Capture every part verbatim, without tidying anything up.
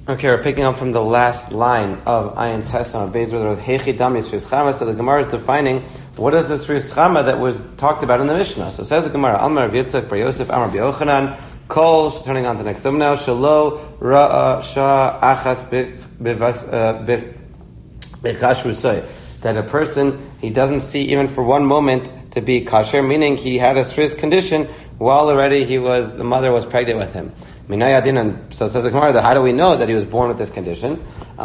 Okay, we're picking up from the last line of Ayin Tes on Beis with Hechi Dami Sris Chama. So the Gemara is defining what is the Sris Chama that was talked about in the Mishnah. So it says the Gemara, Almar Yitzchak Bar Yosef Amar B'Yochanan Kol, turning on to the next sub now, Shalo Ra'a Shah Achas B'Kashrusay. That a person, he doesn't see even for one moment to be kasher, meaning he had a Sris condition while already he was, the mother was pregnant with him. So it says the Gemara, how do we know that he was born with this condition?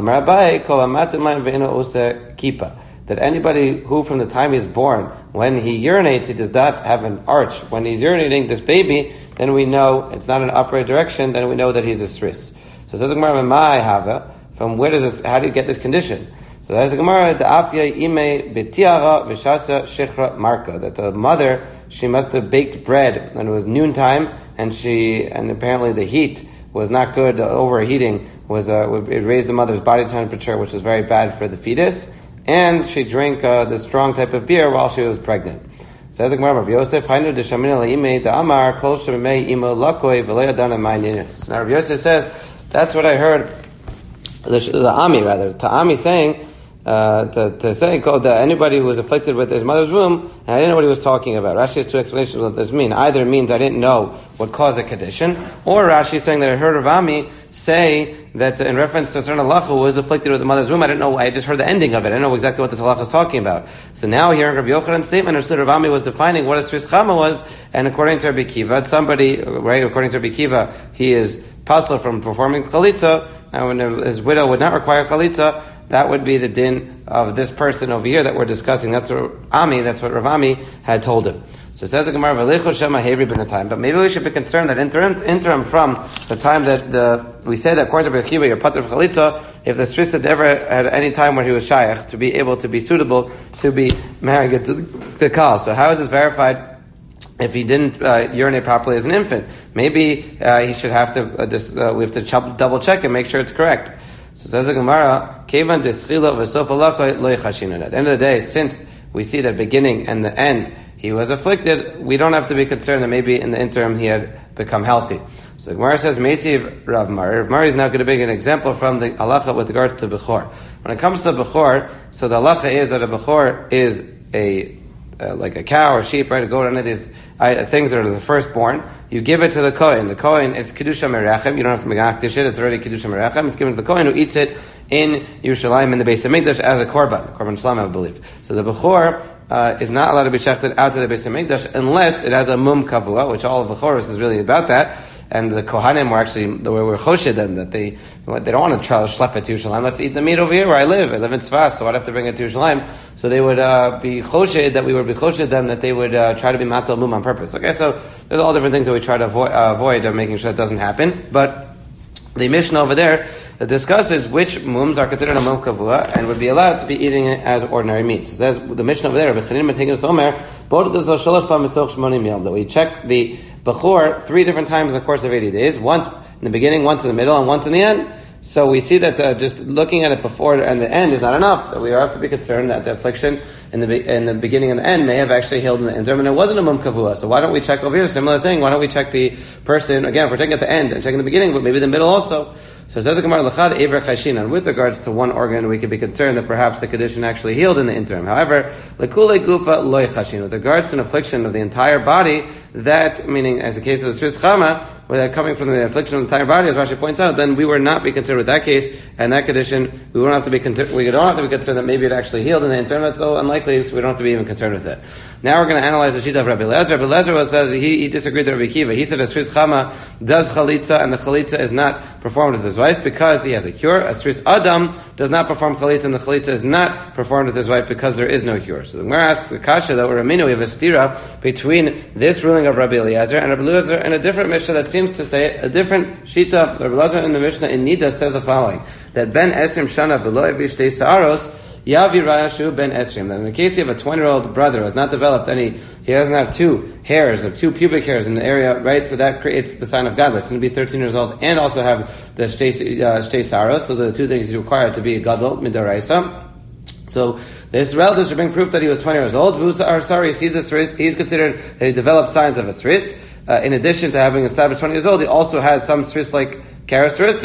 That anybody who from the time he's born, when he urinates, he does not have an arch. When he's urinating this baby, then we know it's not an upright direction, then we know that he's a sris. So it says the Gemara, from where does this, how do you get this condition? So there's the Gemara, the Afya ime betiara v'shasa shechra marka, that the mother, she must have baked bread and it was noontime, and she, and apparently the heat was not good. The overheating was, uh, it raised the mother's body temperature, which is very bad for the fetus, and she drank uh, the strong type of beer while she was pregnant. So as the Gemara of Yosef, Hainu deshamina leime the Amar kol shemei imo lakoi v'le'adana ma'inin. So now Rav Yosef says, that's what I heard, the, the Ami rather, Ta'ami saying, Uh, to, to say called that anybody who was afflicted with his mother's womb, and I didn't know what he was talking about. Rashi has two explanations of what this means. Either it means I didn't know what caused the condition, or Rashi is saying that I heard Ravami say that in reference to a certain halacha who was afflicted with the mother's womb. I didn't know, I just heard the ending of it. I didn't know exactly what this halacha is talking about. So now hearing Rabbi Yochanan's statement, understood Ravami was defining what a Sris Chama was, and according to Rabbi Kiva, somebody, right, according to Rabbi Kiva, he is pasal from performing chalitza, and when his widow would not require chalitza, that would be the din of this person over here that we're discussing. That's what Ami, that's what Ravami had told him. So it says the Gemara, V'lecho shema hevri ben time. But maybe we should be concerned that interim, interim from the time that the, we say that according to Rabbi Kiva, you're pater of chalitza, if the Sris had ever had any time when he was shaykh, to be able to be suitable to be married to the kal. So how is this verified? If he didn't uh, urinate properly as an infant, maybe uh, he should have to. Uh, this, uh, we have to ch- double check and make sure it's correct. So says the Gemara, Kevan deschila v'sof alakoi lo yachashinu. At the end of the day, since we see that beginning and the end he was afflicted, we don't have to be concerned that maybe in the interim he had become healthy. So the Gemara says, Meisiv Rav Mari. Rav Mari is now going to bring an example from the halacha with regard to Bechor. When it comes to Bechor, so the halacha is that a Bechor is a Uh, like a cow or sheep, right? A goat, any of these uh, things that are the firstborn. You give it to the Kohen. The Kohen, it's Kedusha Merachem. You don't have to megakdish it. It's already Kedusha Merachem. It's given to the Kohen who eats it in Yerushalayim in the Beis HaMikdash as a korban. Korban Shalom, I believe. So the Bechor uh, is not allowed to be shechted outside the Beis HaMikdash unless it has a mum kavua, which all of Bechoros is really about that. And the Kohanim were actually, the way we're choshed them, that they, they don't want to try to schlep it to Yerushalayim. Let's eat the meat over here where I live. I live in Tzfas, so I'd have to bring it to Yerushalayim. So they would, uh, be choshed, that we would be choshed them, that they would, uh, try to be matal mum on purpose. Okay, so there's all different things that we try to avoid, uh, avoid of making sure that doesn't happen. But the Mishnah over there that discusses which mums are considered a mum kavua and would be allowed to be eating it as ordinary meat. So it says, the Mishnah over there, that we check the Bechor three different times in the course of eighty days. Once in the beginning, once in the middle, and once in the end. So we see that uh, just looking at it before and the end is not enough. That we have to be concerned that the affliction in the be- in the beginning and the end may have actually healed in the interim, and it wasn't a mum kavua. So why don't we check over here? Similar thing. Why don't we check the person again? If we're checking at the end and checking the beginning, but maybe the middle also. So it says the Gemara Lachad Ever Chashin, and with regards to one organ, we could be concerned that perhaps the condition actually healed in the interim. However, Lekule Gufa Loy Chashin, with regards to an affliction of the entire body, that meaning as a case of the Sris Chama, where that coming from the affliction of the entire body, as Rashi points out, then we would not be concerned with that case and that condition. We won't have to be con- we don't have to be concerned that maybe it actually healed in the interim. That's so unlikely, so we don't have to be even concerned with it. Now we're going to analyze the shita of Rabbi Lezer. Rabbi Lezer was says he, he disagreed with Rabbi Kiva. He said a Sris Chama does chalitza, and the chalitza is not performed with his wife because he has a cure. A Sris Adam does not perform chalitza, and the chalitza is not performed with his wife because there is no cure. So the Gemara asks the kasha that we're Ramino, we have a stira between this ruling of Rabbi Eliezer and Rabbi Lezer and a different Mishnah that seems to say a different shita. Rabbi Lezer in the Mishnah in Nida says the following: that ben esrim shana v'lo yavish tei sa'aros Yavi Rayashu ben Esrim. That in the case you have a twenty-year-old brother who has not developed any, he doesn't have two hairs or two pubic hairs in the area, right? So that creates the sign of godless. He's going to be thirteen years old and also have the shtei uh, saros. Those are the two things you require to be a gadol midaraisa. So this relative should bring proof that he was twenty years old. Or sorry, he's a sris. He's considered that he developed signs of a sris. Uh, in addition to having established twenty years old, he also has some sris-like characteristics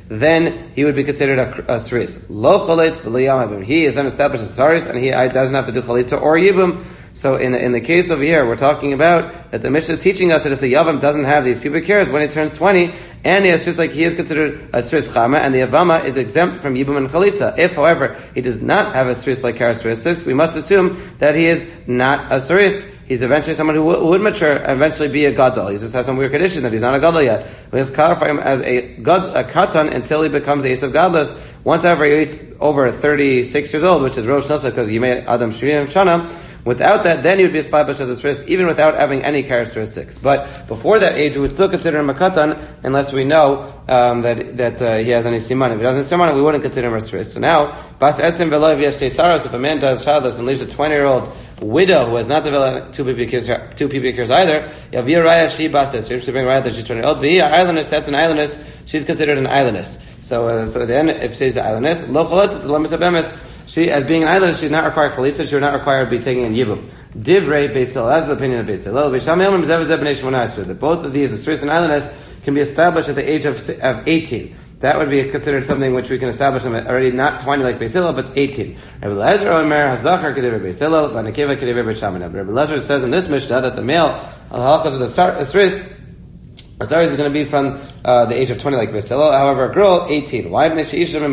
then he would be considered a, a sris. Lo chalitz v'lo yamim. He is then established as saris, and he doesn't have to do chalitza or yibum. So in the, in the case over here, we're talking about that the Mishnah is teaching us that if the Yavam doesn't have these pubic hairs when he turns twenty, and he is just like he is considered a Sris Chama, and the Yavama is exempt from Yibum and Chalitza. If, however, he does not have a Sris-like characteristics, we must assume that he is not a Sris. He's eventually someone who, w- who would mature and eventually be a Gadol. He just has some weird condition that he's not a Gadol yet. We just clarify him as a, God, a Katan until he becomes the Ace of Gadlus. Once ever he reaches over thirty-six years old, which is Rosh Nasa, because Yimei Adam Shirim Shana. Without that, then he would be established as a Sris, even without having any characteristics. But before that age, we would still consider him a Katan, unless we know um, that that uh, he has any Siman. If he doesn't have Siman, we wouldn't consider him a Sris. So now, Bas Esim Veloy V'yesh Saros, if a man does childless and leaves a twenty-year-old widow who has not developed two pubic hairs, two pubic hairs either, Yavir Raya Shi Bas Esim, she bring Raya that she's twenty-year-old. V'hi islandess, that's an islandess, she's considered an islandess. So, uh, so then, if she's the islandess, Lo Choletz, it's Lemis Abemes. She, as being an islandess, she's not required chalitza. She would not require to be taken in yibum. Divrei Beis Hillel, that's the opinion of Beis Hillel. That both of these, the Sris and islandess, can be established at the age of, of eighteen. That would be considered something which we can establish them at already not twenty like Beis Hillel, but eighteen. Rabbi Lezer Omer Hazachar Kedivre Beis Hillel, Vanakeva Kedivre Beis Shammai. Rabbi Lezer says in this Mishnah that the male halachas of the Sris, Azaris is going to be from uh, the age of twenty like Beis Hillel. However, a girl, eighteen. Why? A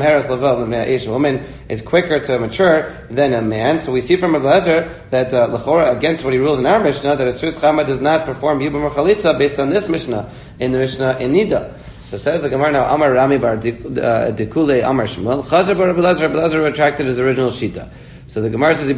woman is quicker to mature than a man. So we see from Rabbi Lezer that uh, L'chora, against what he rules in our Mishnah, that a Sris Chama does not perform Yibum or Chalitza based on this Mishnah, in the Mishnah in Nida. So says the Gemara now, Amar Rami bar Dikule Amar Shmuel, Chazar bar Rabbi Lezer, Rabbi Lezer retracted his original Shita. So the Gemara says,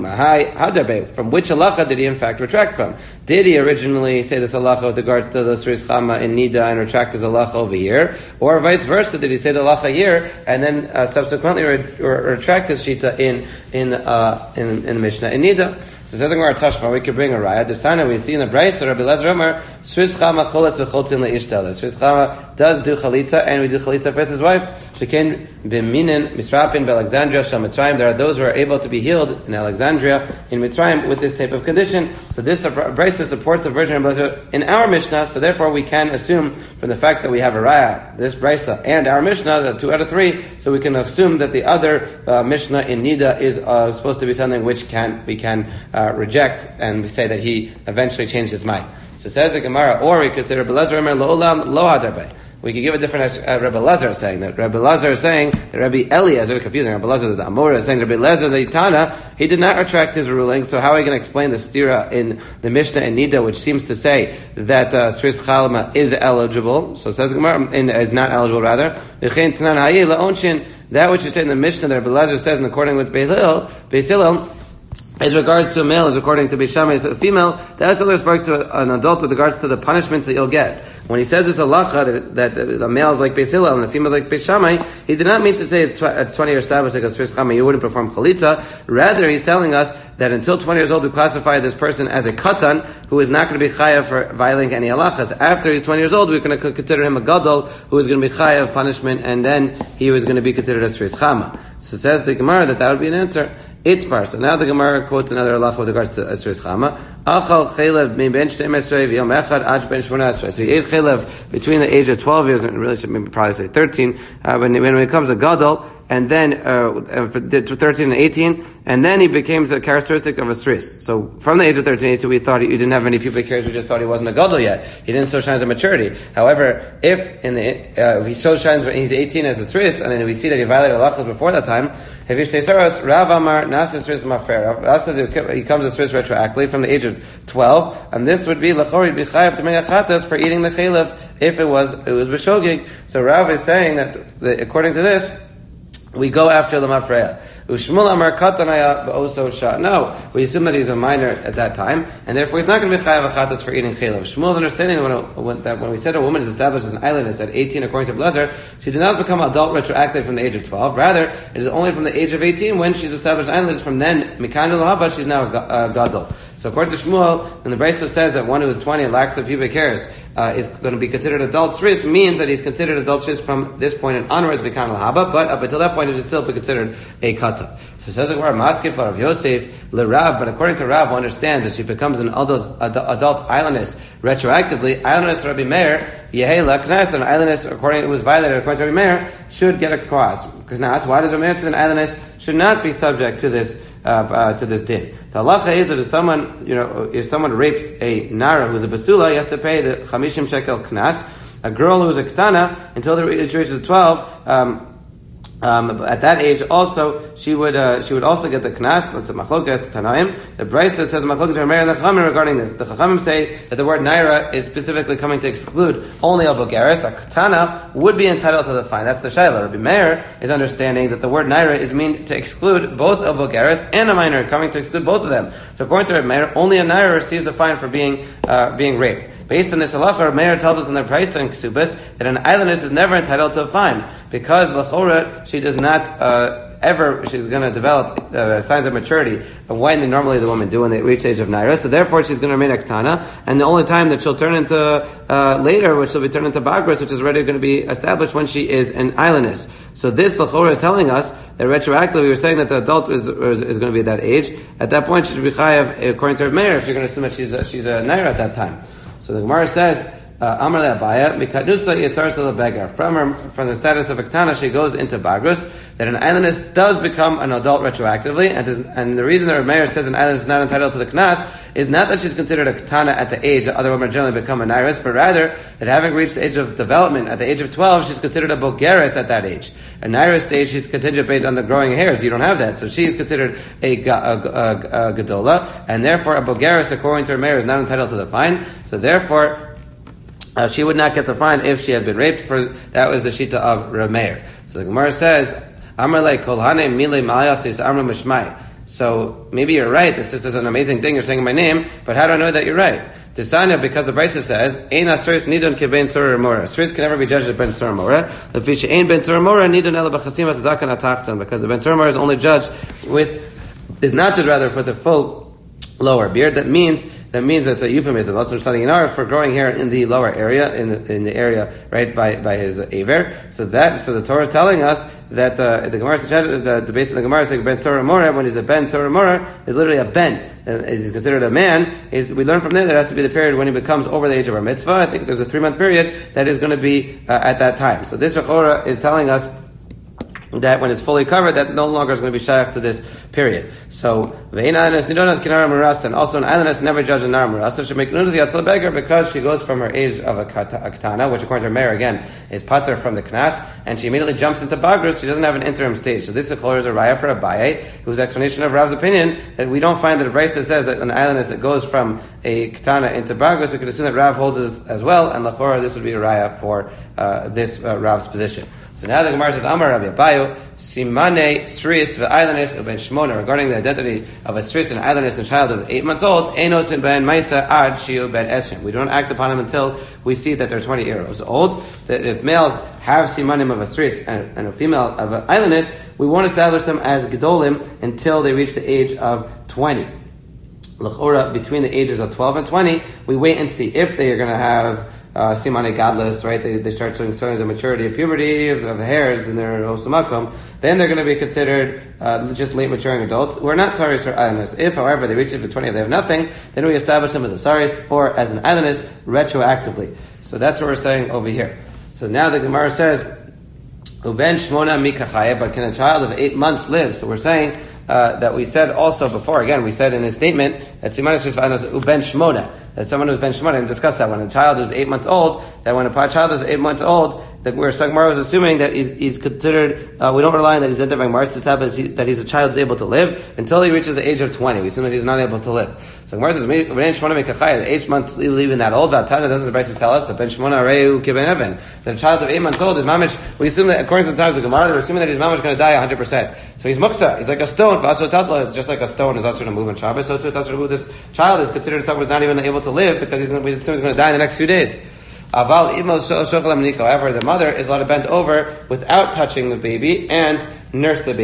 from which halacha did he in fact retract from? Did he originally say this halacha with regards to the Sris Chama in Nida and retract his halacha over here? Or vice versa, did he say the halacha here and then uh, subsequently re- re- retract his shita in in uh, in, in the Mishnah in Nida? So says the Gemara Tashma, we could bring a raya. The Sana we see in the Brayso, Rabbi Lezer Omer, Sris Chama choletz v'choltzin le'ishtel. Sris Chama does do chalitza, and we do chalitza for his wife. Shekin b'minin misrapin b'Alexandria shal Mitzrayim. There are those who are able to be healed in Alexandria, in Mitzrayim, with this type of condition. So this Brayso supports the version of Lezer in our Mishnah. So therefore, we can assume from the fact that we have a raya, this Brayso, and our Mishnah, the two out of three. So we can assume that the other uh, Mishnah in Nida is uh, supposed to be something which can we can. Uh, reject, and we say that he eventually changed his mind. So says the Gemara, or we could say Rabbi Lezer Omer lo olam lo hadarbe. We could give a different uh, Rabbi Lezer saying that Rabbi Lezer is saying that Rabbi Eli is very confusing. Rabbi Lezer the Amora is saying Rabbi Lezer the Tana, he did not retract his ruling. So how are we going to explain the stira in the Mishnah and Nida, which seems to say that uh, Sris Chalma is eligible? So it says the Gemara in, is not eligible rather. That which you say in the Mishnah that Rabbi Lezer says, and according with Beis Hillel, Beis Hillel, as regards to a male, as according to Beis Shammai, a female, that's only respect to an adult with regards to the punishments that you'll get. When he says this halacha, that, that a male is like Beis Hillel and a female is like Beis Shammai, he did not mean to say it's tw- at twenty years established like a Sris Chama, you wouldn't perform chalitza. Rather, he's telling us that until twenty years old, we classify this person as a katan, who is not going to be chayav for violating any halachas. After he's twenty years old, we're going to consider him a gadol, who is going to be chayav punishment, and then he was going to be considered a Sris Chama. So says the Gemara that that would be an answer. Itpar. So now the Gemara quotes another halacha with regards to Sris Chama. Achal chelev min ben shtei esrei v'yom echad ad ben shmona esrei. So he ate chelev between the age of twelve years, and really should maybe probably say thirteen, uh, when, when it comes to gadol, and then uh, thirteen and eighteen, and then he became the characteristic of a Sris. So from the age of thirteen, eighteen, we thought he didn't have any pubic hairs, we just thought he wasn't a gadol yet. He didn't show signs of maturity. However, if in the uh, if he shows signs when he's eighteen as a Sris, and then we see that he violated halachas before that time, if you say Saras, Rav Amar Nasa Sris Mafer, Rav says he comes a Sris retroactively from the age of twelve, and this would be Lachori B'chayav to Megachatas for eating the chelev if it was it was b'shogig. So Rav is saying that, that according to this, we go after the mafreya. Ushmul amar katanaya ba'oso sha. No, we assume that he's a minor at that time, and therefore he's not going to be chayav achatas for eating chelev. Shmuel's understanding that when, when, that when we said a woman is established as an islandess at eighteen, according to Blazer, she did not become adult retroactive from the age of twelve. Rather, it is only from the age of eighteen when she's established islandess. From then, mikan l'haba, she's now a gadol. So according to Shmuel, when the Brisa says that one who is twenty and lacks the pubic hairs uh, is going to be considered adult shris, means that he's considered adult shris from this point and onwards, bekan lahaba, but up until that point, it would still be considered a kata. So it says the word maskif of Yosef le Rav, but according to Rav, who understands that she becomes an adult adult islandess retroactively, islandess Rabbi Meir yehela knas, an islandess according it was violated according to Rabbi Meir should get a cross. Knas. Why does Rabbi Meir say an islandess should not be subject to this uh, uh, to this din? The halacha is that if someone, you know, if someone rapes a nara who's a basula, he has to pay the chamishim shekel knas. A girl who's a ketana until the age of twelve. Um, Um, at that age, also she would uh, she would also get the knas. That's a machlokas tanaim. The Brisa says machlokas are and the chachamim regarding this. The chachamim say that the word naira is specifically coming to exclude only a bogeres. A katana would be entitled to the fine. That's the shayla. Rabbi Meir is understanding that the word naira is mean to exclude both a bogeres and a minor, coming to exclude both of them. So according to Rabbi Meir, only a naira receives a fine for being uh, being raped. Based on this halacha, Rabbi Meir tells us in their price and ksubas that an islandess is never entitled to a fine because l'chora she does not uh, ever she's going to develop uh, signs of maturity of when normally the women do when they reach the age of naira. So therefore, she's going to remain a ketana, and the only time that she'll turn into uh, later, which she'll be turned into bagros, which is already going to be established when she is an islandess. So this l'chora is telling us that retroactively we were saying that the adult is, is, is going to be at that age. At that point, she should be chayav according to Rabbi Meir if you're going to assume that she's a, she's a naira at that time. So the Gemara says, Amar le'abaya, mikatnusa yitzar begar. From her, from the status of a ketana, she goes into bagrus, that an islandess does become an adult retroactively, and, and the reason that Rabbi Meir says an islandess is not entitled to the knas is not that she's considered a ketana at the age that other women generally become a nairis, but rather that having reached the age of development at the age of twelve, she's considered a bogeres at that age. A nairis stage, she's contingent based on the growing hairs. You don't have that, so she's considered a, a, a, a, a gedola, and therefore a bogeres, according to Rabbi Meir, is not entitled to the fine. So therefore, Uh, she would not get the fine if she had been raped. For that was the shita of Rabbi Meir. So the Gemara says, "Amar le kol hane mile mayasis amru mishmai." So maybe you're right. This is an amazing thing. You're saying my name, but how do I know that you're right? Tisanya, because the Brisa says, "Ein asris nidon ke ben surah mora." Asris can never be judged as ben surah mora. The fish ein ben surah mora nidon ela b'chasim zakan atachton, because the ben surah mora is only judged with is not judged rather for the full lower beard. That means. That means it's a euphemism. Also, studying an art for growing hair in the lower area, in in the area right by, by his aver. So that so the Torah is telling us that uh, the Gemara the, the base of the Gemara says ben Torah mora. When he's a ben Torah mora, is literally a ben. Uh, he's considered a man. Is we learn from there that has to be the period when he becomes over the age of our mitzvah. I think there's a three month period that is going to be uh, at that time. So this Rechora is telling us that when it's fully covered, that no longer is going to be shaykh to this period. So, and also an islandess never judged a nara murasa should make nudity at the beggar because she goes from her age of a katana, which according to Meir again is pater from the knas, and she immediately jumps into bagrus. She doesn't have an interim stage. So this is a raya for Abaye, whose explanation of Rav's opinion that we don't find that a Brisa says that an islandess that goes from a katana into bagrus. We could assume that Rav holds this as well, and lachora this would be a raya for uh, this uh, Rav's position. So now the Gemara says, Amar Rabbi Abayu, Simane Sris v'Eilanis uben Shmona, regarding the identity of a Sris, an Eilanis, and child of eight months old, Enos and ben Maisa ad Shiu ben Eshem. We don't act upon them until we see that they're twenty years old. That if males have Simanim of a Sris and, and a female of an Eilanis, we won't establish them as Gedolim until they reach the age of twenty. L'chora, between the ages of twelve and twenty, we wait and see if they are going to have Uh, simane gadlus, right? They, they start showing signs of maturity, of puberty, of, of hairs in their osamakum. Then they're going to be considered uh, just late maturing adults. We're not saris or islanders. If, however, they reach it for twenty, if they have nothing, then we establish them as a saris or as an islandess retroactively. So that's what we're saying over here. So now the Gemara says, "Uben shmona mikachaya," but can a child of eight months live? So we're saying uh, that we said also before. Again, we said in his statement that simanis just uben shmona. That someone who's ben shemona, and discussed that when a child is eight months old, that when a child is eight months old, that where Sagmar was assuming that he's, he's considered, uh, we don't rely on that he's identifying Mars that he's a child who's able to live until he reaches the age of twenty. We assume that he's not able to live. So Gemara says, the eight months even that old, Vatana doesn't the Brisa tell us that Ben Shemona Reu Kiben Evan. That a child of eight months old is mamish. We assume that according to the times of the Gemara, they're assuming that he's mamish going to die one hundred percent. So he's muksa. He's like a stone. It's just like a stone is also to move on Shabbos. So too, it's also to move. This child is considered someone who's not even able to live because he's, we assume he's going to die in the next few days. However, the mother is allowed to bend over without touching the baby and nurse the baby.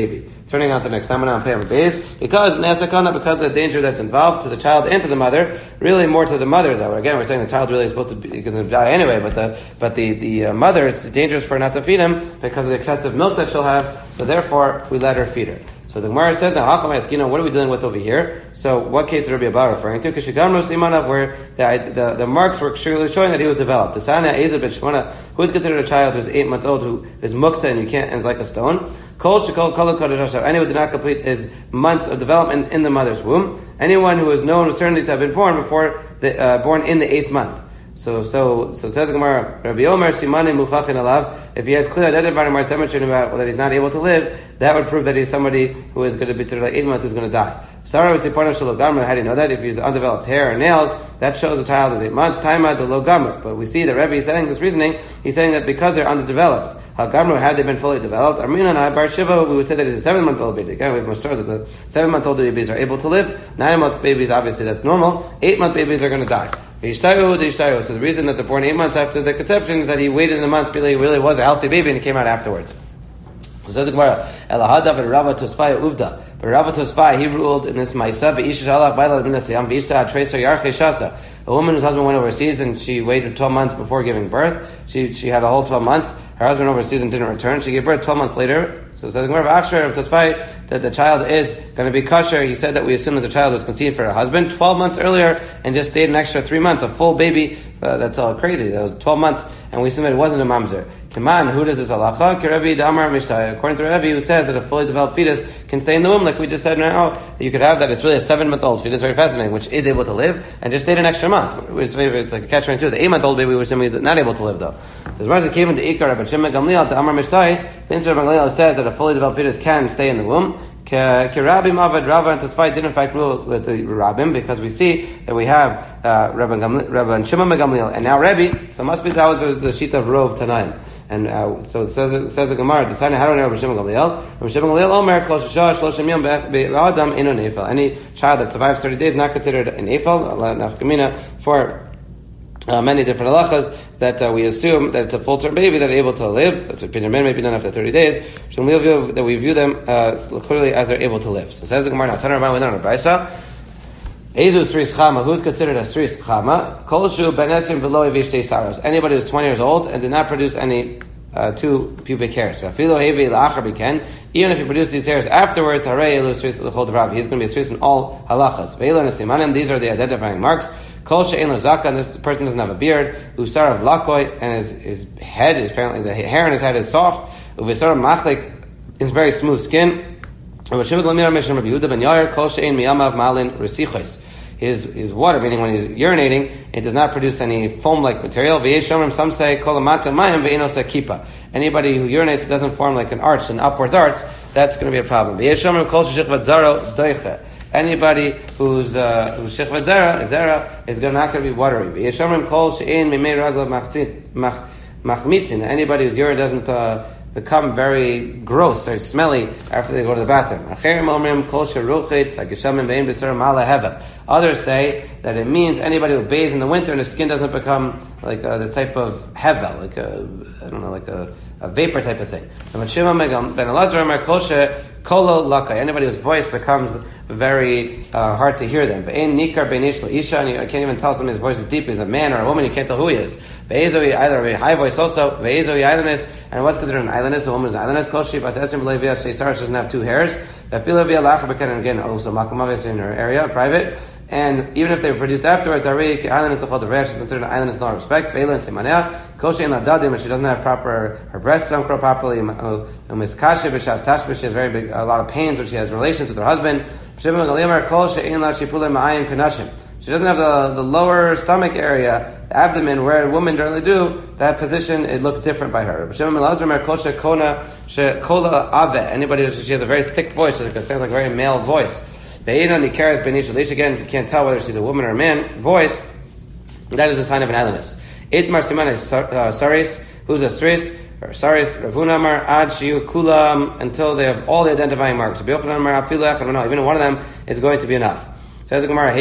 turning on to the next time on Payam base, because Nesakana, because of the danger that's involved to the child and to the mother, really more to the mother though. Again, we're saying the child really is supposed to be going to die anyway, but the but the, the uh, mother, it's dangerous for her not to feed him because of the excessive milk that she'll have, so therefore we let her feed her. So the Gemara says now, what are we dealing with over here? So what case is Rabbi Abba referring to? Simanov, where the, the the marks were surely showing that he was developed. The Sana Ezebet Shmona, who is considered a child who's eight months old, who is mukta and you can't and is like a stone. Kol Shekol Kol Kodesh Hashem. Anyone who did not complete his months of development in the mother's womb. Anyone who is known certainly to have been born before the uh, born in the eighth month. So, so, so it says the Gemara, Rabbi Omer Simane Muchachin Alav. If he has clear identifying marks demonstrating about that he's not able to live, that would prove that he's somebody who is going to be considered like eight months who's going to die. Sarah would say, "Partner Shalogamra." How do you know that? If he's undeveloped hair or nails, that shows the child is eight months. Time out the Logamra. But we see that Rebbe is saying this reasoning. He's saying that because they're underdeveloped, Hagamra, had they been fully developed, Armina and I Bar Shiva, we would say that he's a seven-month-old baby. Again, we have Masur that the seven-month-old babies are able to live. Nine-month babies, obviously, that's normal. Eight-month babies are going to die. So the reason that they're born eight months after the conception is that he waited in the month, really, really was a healthy baby, and he came out afterwards. So says the Gemara, Elahadav and Rava Tosfai Uvda. But Rava Tosfai, he ruled in this Maisa, V'isha Shalach Baila B'nasiyam, V'ishta Treser Yarche Shasa. A woman whose husband went overseas and she waited twelve months before giving birth. She she had a whole twelve months. Her husband overseas and didn't return. She gave birth twelve months later. So it says the Gemara of Aksher of Tosfai that the child is going to be kosher. He said that we assume that the child was conceived for her husband twelve months earlier and just stayed an extra three months, a full baby. Uh, that's all crazy. That was twelve months, and we assume that it wasn't a mamzer. Kaman, who does this halacha? Kirabi Damar Mishtai. According to Rabbi, who says that a fully developed fetus can stay in the womb, like we just said now, you could have that. It's really a seven-month-old fetus, very fascinating, which is able to live and just stayed an extra month. It's, it's like a catch twenty-two. The eight-month-old baby was simply not able to live though. So as far as it came into Ikar, Rabbi Shimon Gamliel to Amar Mishtai, the Rabbi Gamliel says that a fully developed fetus can stay in the womb. Kirabim Avad Rava and Tosfai did in fact rule with the Rabbim, because we see that we have uh, Rabbi Rabbi Shimon Gamliel and now Rabbi, so it must be that was the, the sheet of Rov Tanaim. And uh, so it says, it says the Gemara, deciding how do I know Rabbi Shimon Gamliel? Rabbi Shimon Gamliel Omer Kol Shashah Shloshim Yom Be'adam Inu Nefel. Any child that survives thirty days is not considered an Nefel, Nafkamina, for Uh, many different halachas that uh, we assume that it's a full-term baby that are able to live. That's opinion men, maybe not after thirty days. So we view that we view them uh, clearly as they're able to live. So says the Gemara, now Tanur Rabban within a brisa. Ezu Sris Chama, who's considered a Sris Chama? Kolshu Benesim V'lo Vishtei Saros. Anybody who's twenty years old and did not produce any uh, two pubic hairs. So Afilo Hevi La'achar Biken. Even if you produce these hairs afterwards, Harei Elu Sris L'chol Rav. He's going to be a Sris in all halachas. Ve'elo Nesimanim. These are the identifying marks. Kol she'en lo zaka, and this person doesn't have a beard. Usar of lakoi, and his his head is apparently the hair in his head is soft. Uvisar machlik is very smooth skin. His his water, meaning when he's urinating, it does not produce any foam-like material. Some say anybody who urinates, it doesn't form like an arch, an upwards arch. That's going to be a problem. Anybody who's uh, who's shechvat zera, zera is not going to be watery. Anybody whose urine doesn't uh, become very gross or smelly after they go to the bathroom. Others say that it means anybody who bathes in the winter and the skin doesn't become like uh, this type of hevel, like a, I don't know, like a, a vapor type of thing. Anybody whose voice becomes very uh, hard to hear them. I can't even tell if his voice is deep. He's a man or a woman. You can't tell who he is. Either a very high voice also. And what's considered an islandess? A woman is an islandess. She doesn't have two hairs. And again, also in her area, private. And even if they were produced afterwards, islandess is called the resh. She's considered an islandess in all respects. She doesn't have proper, her breasts don't grow properly. She has very big, a lot of pains when she has relations with her husband. She doesn't have the, the lower stomach area, the abdomen, where a woman generally do. That position, it looks different by her. Anybody, she has a very thick voice, it sounds like a very male voice. Again, you can't tell whether she's a woman or a man. Voice, that is a sign of an islandess. Itmar Siman is Saris, who's a Sris, or Saris, Ravunamar, Ad, Shiu, Kulam, until they have all the identifying marks. Even one of them is going to be enough. Says the Gemara,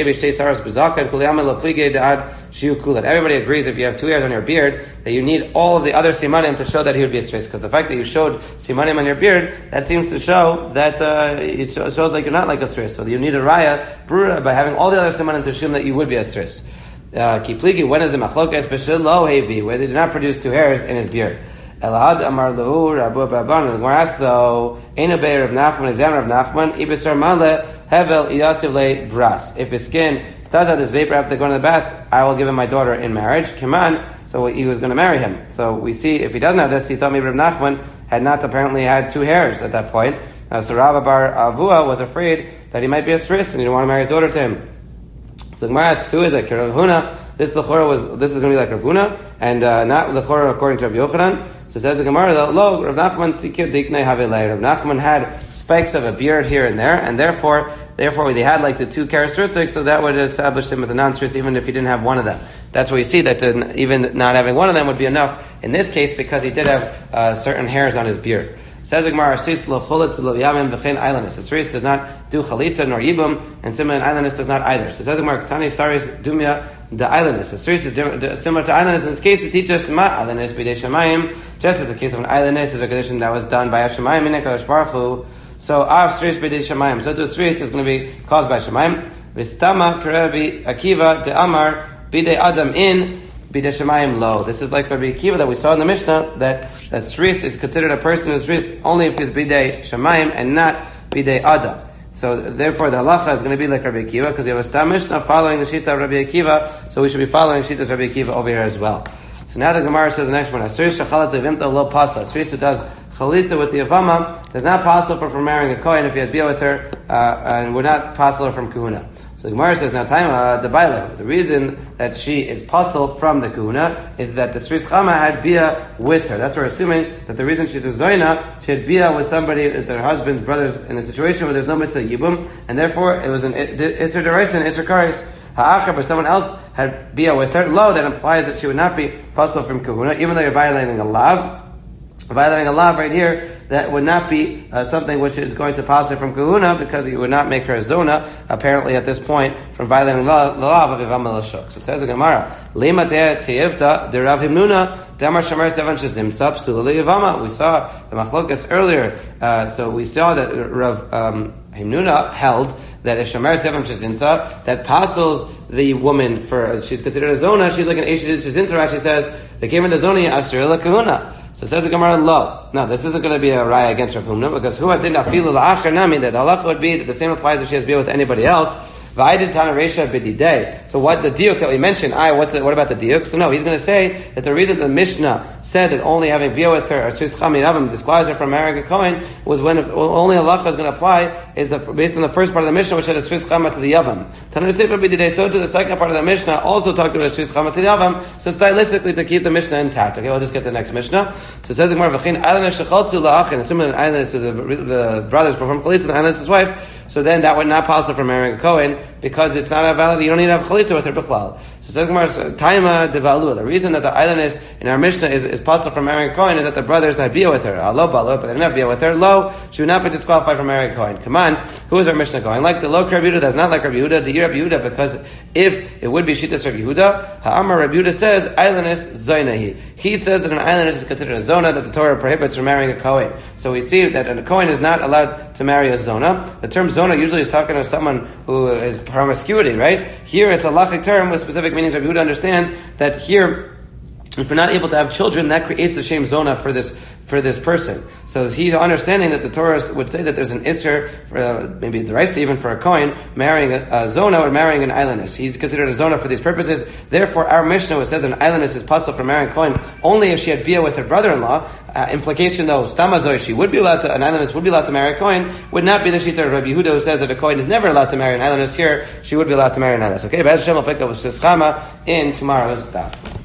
everybody agrees if you have two hairs on your beard that you need all of the other simanim to show that he would be a stris. Because the fact that you showed simanim on your beard, that seems to show that uh, it shows like you're not like a stris. So you need a raya brura by having all the other simanim to assume that you would be a stris. Kipligi, when is the machlokes b'shelo hevi, where they did not produce two hairs in his beard? Elad Amar Lahu Rabu Baban. The Gemara asks though, Ein Beir of Nachman, examiner of Nachman, Ibisar Male Hevel Iyasiv Le Bras. If his skin does have this vapor after going to the bath, I will give him my daughter in marriage. Kiman. So he was going to marry him. So we see if he doesn't have this, he thought maybe Rav Nachman had not apparently had two hairs at that point. Uh, so Rav Bar Avua was afraid that he might be a stris and he didn't want to marry his daughter to him. So the Gemara asks, who is it? Rav Huna. This L'chora was. This is going to be like Rav Huna, and uh, not L'chora according to Rabbi Yochanan. So says the Gemara, lo, Rav Nachman sikir diknei havelei. Rav Nachman had spikes of a beard here and there, and therefore, therefore they had like the two characteristics, so that would establish him as a non-stris even if he didn't have one of them. That's why you see that even not having one of them would be enough in this case because he did have uh, certain hairs on his beard. Says the Gemara, sis lo cholet lo yamim v'chein islandus. A stris does not do chalitza nor yibum, and similar an islandus does not either. So says the Gemara, Ketani saris dumya the islandus. A stris is similar to islandus. In this case, it teaches ma islandus b'dei shemayim. Just as the case of an islandus is a condition that was done by a shemayim in Hakadosh Baruch Hu. So av stris b'dei shemayim. So the stris is going to be caused by shemayim. V'stama k'Rabbi Akiva de Amar b'dei Adam in. Bidei Shemayim lo. This is like Rabbi Akiva that we saw in the Mishnah that that stris is considered a person who's stris only if he's bidei Shemayim and not bidei Adam. So therefore the halacha is going to be like Rabbi Akiva because we have a stam Mishnah following the shita of Rabbi Akiva, so we should be following shita's Rabbi Akiva over here as well. So now the Gemara says the next one: Stris shechalatz levimta lo pasa. Stris who does chalitza with the avama is not possible for, for marrying a kohen if he had bia with her, uh, and would not possible from kahuna. So the Gemara says, now time the baila. The reason that she is puzzled from the kahuna is that the Sris Chama had bia with her. That's why we're assuming that the reason she's a zoina, she had bia with somebody, with her husband's brothers, in a situation where there's no mitzvah yibum, and therefore it was an Isser Deraisa and Isser Karis. Ha'achar, but someone else had bia with her. Lo, that implies that she would not be puzzled from kahuna, even though you're violating a lav. Violating a lav right here, that would not be uh, something which is going to pass her from kahuna because you would not make her a zona, apparently at this point, from violating the lav of Ivam Melashuk. So it says the Gemara, Lema te'evta de Rav Himnuna, Damar Shamar Sevan Shazimsa, Psula Yavama. We saw the Machlokas earlier, uh, so we saw that Rav um, Himnuna held that if Shamar Sevan Shazinsa, that passes the woman for, she's considered a zona, she's like an Eish Shazinsa, Rashi says, they came into zona, Asrila Kahuna. So says the Gemara, lo. No, this isn't going to be a raya against Rav Huna, because who did not feel la'achar nami, that the halacha would be that the same applies if she has bia with anybody else. V'aydid tana reisha b'didei. So what the diuk that we mentioned, I, what's the, what about the diuk? So no, he's going to say that the reason the Mishnah said that only having bia with her, or Sris Chami Avim, disqualifies her from marrying a Kohen, was when if, only halacha is going to apply, is the, based on the first part of the Mishnah, which said a Sris Chama to the Yavam. Tana Sefer b'didei, so to the second part of the Mishnah, also talked about a Sris Chama to the Yavam, so stylistically to keep the Mishnah intact. Okay, we'll just get to the next Mishnah. So it says the Gemara, V'chin Eilan Shechaltzu la'achin, assuming an Eilan is to the, the brothers perform chalitza, the Eilan is his wife, so then that would not possible for marrying a Kohen, because it's not a valid, you don't need to have chalitza with her bichlal. So it says Gemara, Taima devalu. The reason that the islandess in our Mishnah is, is possible for marrying a Kohen is that the brothers had bia with her. Alo balo, but they didn't have bia with her. Lo, she would not be disqualified from marrying a Kohen. Come on, who is our Mishnah going? Like the lo Rabbi Yehuda, that's not like Rabbi Yehuda, the Rabbi Yehuda, because if it would be Shittas Rabbi Yehuda, Ha'amar Rabbi Yehuda says, islandess zoinahi. He says that an islandess is considered a zona, that the Torah prohibits from marrying a Kohen. So we see that a Kohen is not allowed to marry a zona. The term zona usually is talking to someone who is promiscuity, right? Here it's a lachic term with specific meanings. Rabbi Yehuda understands that here, if you're not able to have children, that creates the shame zona for this for this person. So he's understanding that the Torah would say that there's an isser, for, uh, maybe the rice even for a Kohen, marrying a, a zona or marrying an islandess. He's considered a zona for these purposes. Therefore, our Mishnah, which says that an islandess is possible for marrying a Kohen only if she had bia with her brother-in-law. Uh, implication though, stamazoi, she would be allowed to, an islandess would be allowed to marry a Kohen, would not be the shita of Rabbi Yehuda who says that a Kohen is never allowed to marry an islandess. Here, she would be allowed to marry an islandess. Okay, Be'ez Hashem, I'll pick up with Shishchama in tomorrow's daf.